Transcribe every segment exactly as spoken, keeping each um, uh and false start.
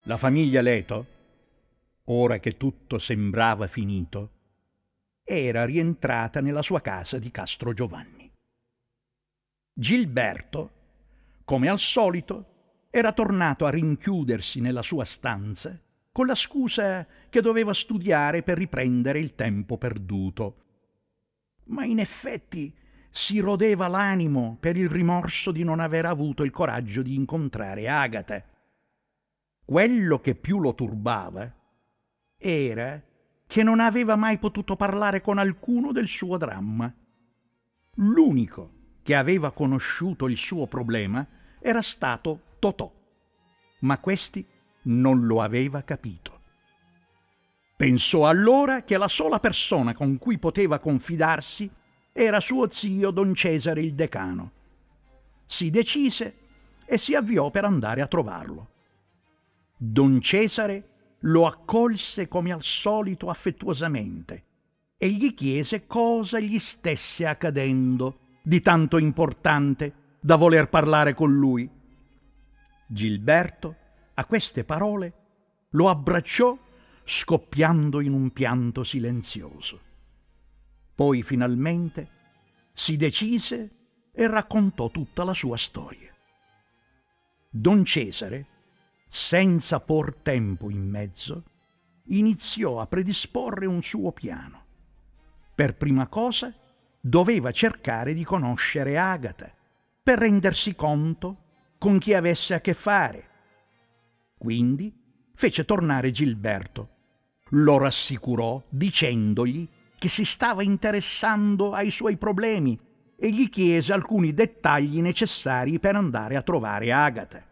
La famiglia Leto, ora che tutto sembrava finito, era rientrata nella sua casa di Castrogiovanni. Gilberto, come al solito, era tornato a rinchiudersi nella sua stanza con la scusa che doveva studiare per riprendere il tempo perduto. Ma in effetti si rodeva l'animo per il rimorso di non aver avuto il coraggio di incontrare Agata. Quello che più lo turbava era che non aveva mai potuto parlare con alcuno del suo dramma. L'unico che aveva conosciuto il suo problema era stato Totò, ma questi non lo aveva capito. Pensò allora che la sola persona con cui poteva confidarsi era suo zio Don Cesare il decano. Si decise e si avviò per andare a trovarlo. Don Cesare lo accolse come al solito affettuosamente e gli chiese cosa gli stesse accadendo di tanto importante da voler parlare con lui. Gilberto, a queste parole, lo abbracciò scoppiando in un pianto silenzioso. Poi finalmente si decise e raccontò tutta la sua storia. Don Cesare, senza por tempo in mezzo, iniziò a predisporre un suo piano. Per prima cosa doveva cercare di conoscere Agata per rendersi conto con chi avesse a che fare. Quindi fece tornare Gilberto, lo rassicurò dicendogli che si stava interessando ai suoi problemi e gli chiese alcuni dettagli necessari per andare a trovare Agata.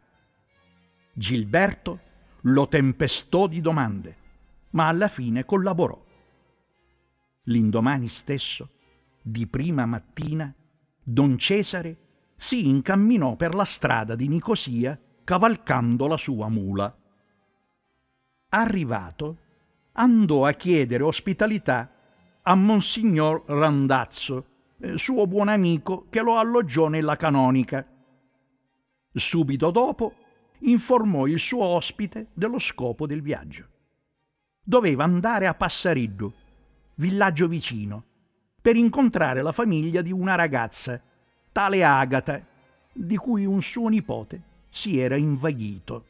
Gilberto lo tempestò di domande, ma alla fine collaborò. L'indomani stesso, di prima mattina, Don Cesare si incamminò per la strada di Nicosia cavalcando la sua mula. Arrivato, andò a chiedere ospitalità a Monsignor Randazzo, suo buon amico che lo alloggiò nella canonica. Subito dopo informò il suo ospite dello scopo del viaggio. Doveva andare a Passariddu, villaggio vicino, per incontrare la famiglia di una ragazza, tale Agata, di cui un suo nipote si era invaghito.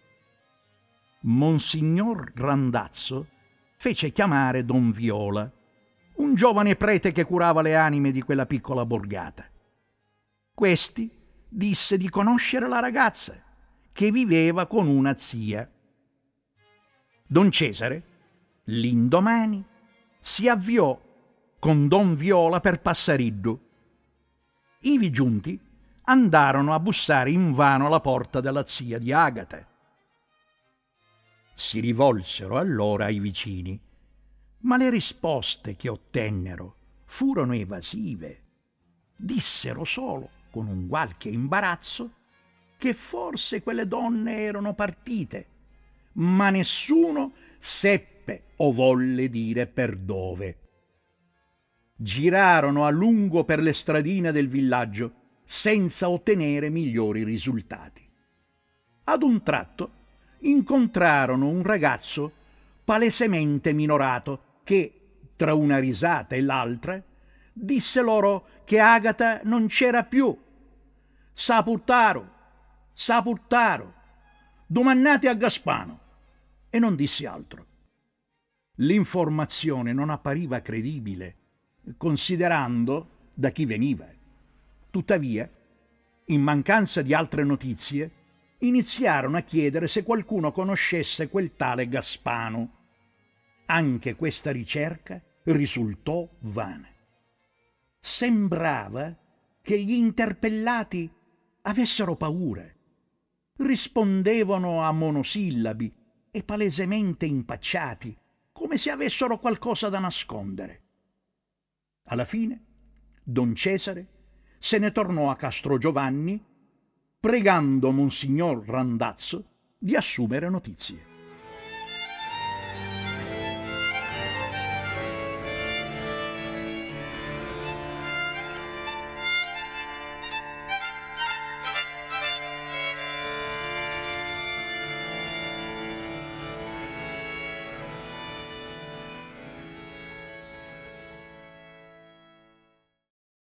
Monsignor Randazzo fece chiamare Don Viola, un giovane prete che curava le anime di quella piccola borgata. Questi disse di conoscere la ragazza, che viveva con una zia. Don Cesare, l'indomani, si avviò con Don Viola per Passariddu. Ivi giunti, andarono a bussare invano alla porta della zia di Agata. Si rivolsero allora ai vicini, ma le risposte che ottennero furono evasive. Dissero solo, con un qualche imbarazzo, che forse quelle donne erano partite, ma nessuno seppe o volle dire per dove. Girarono a lungo per le stradine del villaggio senza ottenere migliori risultati. Ad un tratto incontrarono un ragazzo palesemente minorato che, tra una risata e l'altra, disse loro che Agata non c'era più. Sapurtaro, Sapurtaro, domannate a Gaspano, e non disse altro. L'informazione non appariva credibile, considerando da chi veniva. Tuttavia, in mancanza di altre notizie, iniziarono a chiedere se qualcuno conoscesse quel tale Gaspano. Anche questa ricerca risultò vana. Sembrava che gli interpellati avessero paura. Rispondevano a monosillabi e palesemente impacciati, come se avessero qualcosa da nascondere. Alla fine, Don Cesare se ne tornò a Castrogiovanni, pregando Monsignor Randazzo di assumere notizie.